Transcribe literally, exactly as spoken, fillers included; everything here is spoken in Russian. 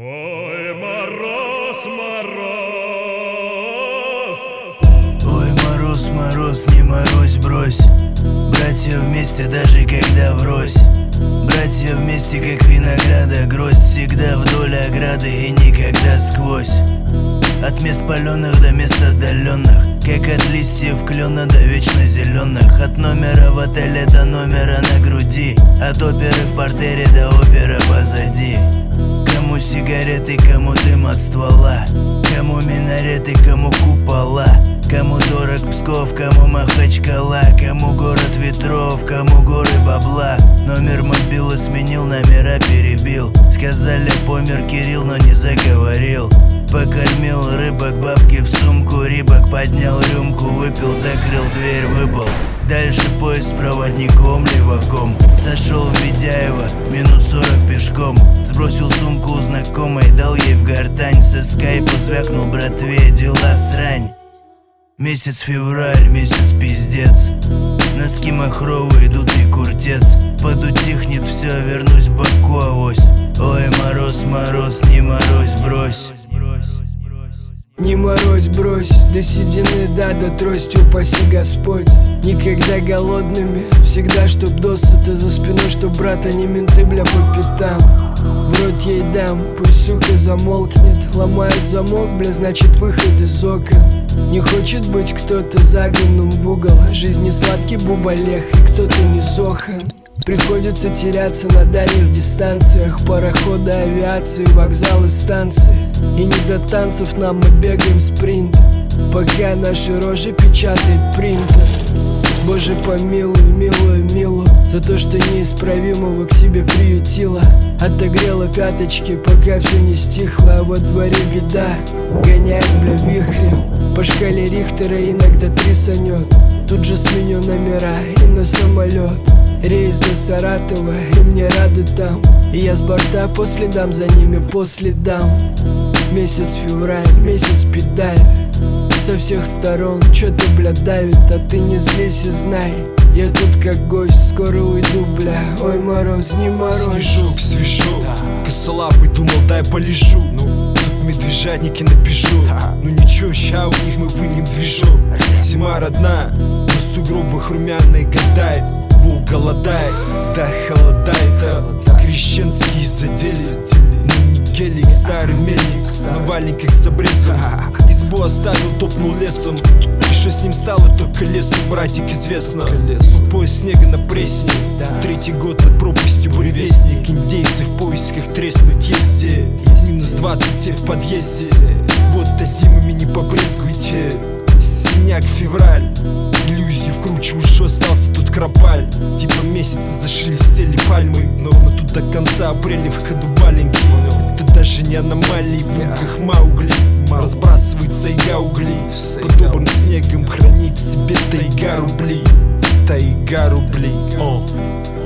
Ой, мороз, мороз. Ой, мороз, мороз, не морозь, брось. Братья вместе, даже когда врозь. Братья вместе, как винограда гроздь. Всегда вдоль ограды и никогда сквозь. От мест паленых до мест отдаленных, как от листьев клена до вечно зеленых. От номера в отеле до номера на груди, от оперы в портере до оперы позади. Кому сигареты, кому дым от ствола, кому минареты, кому купола. Кому дорог Псков, кому Махачкала, кому город ветров, кому горы бабла. Номер мобила сменил, номера перебил. Сказали, помер Кирилл, но не заговорил. Покормил рыбок, бабки в сумку, рибок. Поднял рюмку, выпил, закрыл дверь, выпал. Дальше поезд с проводником, леваком. Сошел в Ведяево, минут сорок пешком. Сбросил сумку у знакомой, дал ей в гортань. Со скайпа звякнул братве, дела срань. Месяц февраль, месяц пиздец. Носки махровые, дутый куртец. Подутихнет все, вернусь в Баку авось. Ой, мороз, мороз, не морозь, брось. Не морозь, брось, до седины, да, до трости упаси Господь. Никогда голодными, всегда чтоб досыта. За спиной, чтоб брат, а не менты, бля, по пятам. В рот ей дам, пусть сука замолкнет. Ломают замок, бля, значит выход из окон. Не хочет быть кто-то загнанным в угол. Жизнь не сладкий бубалех, и кто-то не сохан. Приходится теряться на дальних дистанциях. Пароходы, авиации, вокзалы, станции. И не до танцев нам, мы бегаем спринт, пока наши рожи печатает принтер. Боже помилуй, милую, милую, за то, что неисправимого к себе приютила. Отогрела пяточки, пока все не стихло. А во дворе беда, гоняет, бля, вихрем. По шкале Рихтера иногда трясанет. Тут же сменю номера и на самолет. Рейс до Саратова, и мне рады там. И я с борта по следам, за ними по следам. Месяц февраль, месяц педаль. Со всех сторон чё-то, бля, давит. А ты не злись и знай, я тут как гость, скоро уйду, бля. Ой, мороз, не мороз. Снежок, свежок, косолапый, думал, дай полежу. Ну, тут медвежатники напишу. Ну ничего, ща у них мы вынем движок. Зима родная, на сугробах румяные гадает. Волк голодает, да холодает. Крещенские задели, ну не гелик, старый мельник. На валенках с обрезом, избу оставил, топнул лесом. И что с ним стало, только лесу, братик, известно. По пояс снега на пресне, третий год над пропастью буревестник. Индейцы в поисках треснуть есть. Минус двадцать, все в подъезде. Вот до зимами не побрезгуйте. Синяк, февраль, иллюзии вкручиваю, что остался тут кропаль. Типа месяца зашелестели пальмы, но, но тут до конца апреля в ходу валенки. Это даже не аномалии, в руках Маугли. Разбрасывается тайга угли, подобным снегом хранит в себе тайга рублей. Тайга рублей.